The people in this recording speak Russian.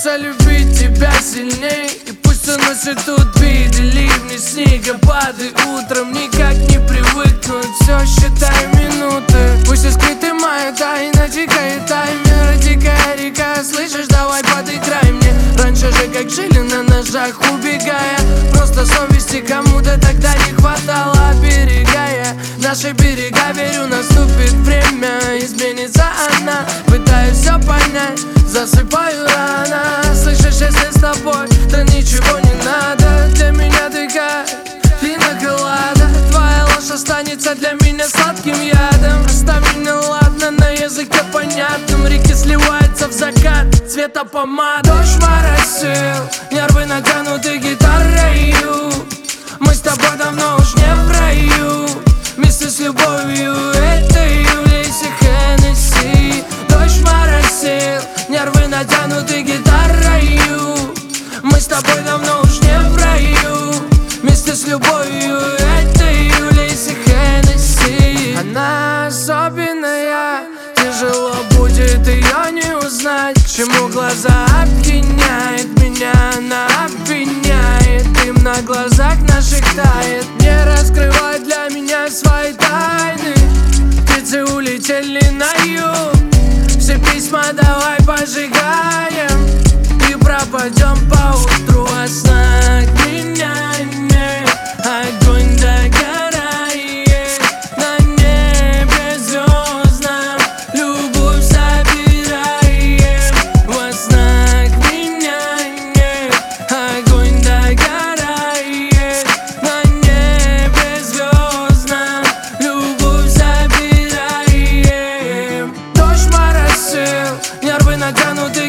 Хочется любить тебя сильней, и пусть уносит тут биты, ливни, снегопады. Утром никак не привыкнуть, все считай минуты. Пусть и скрыты мои тайны, тикает таймер, дикая река. Слышишь, давай подыграй мне. Раньше же как жили на ножах, убегая. Просто совести кому-то тогда не хватало, оберегая наши берега. Верю, наступит время, изменится она. Пытаюсь все понять, засыпаю рано. Слышишь, если с тобой, то ничего не надо. Для меня ты как пинаколада. Твоя ложь останется для меня сладким ядом. Оставь меня, ладно, на языке понятном. Реки сливаются в закат, цвета помада. Дождь моросил, нервы натянуты гитарою. Мы с тобой давно уж не в раю. Вместе с любовью этой являйся Хеннесси. Дождь моросил, нервы натянуты гитарою. Мы с тобой давно уж не в раю. Вместе с любовью этой являйся Хеннесси. Она особенная, тяжело будет ее не узнать. Чему глаза опьяняет меня, она обвиняет. Дым на глазах наших тает, не раскрывай для меня свои тайны. Птицы улетели на юг, все письма давай пожигаем и пропадем поутру во снах. Меняй огонь догорает на небе звездном. Любовь собираем во снах. Меняй огонь догорает на небе звездном. Любовь собираем. Дождь моросил, нервы натянуты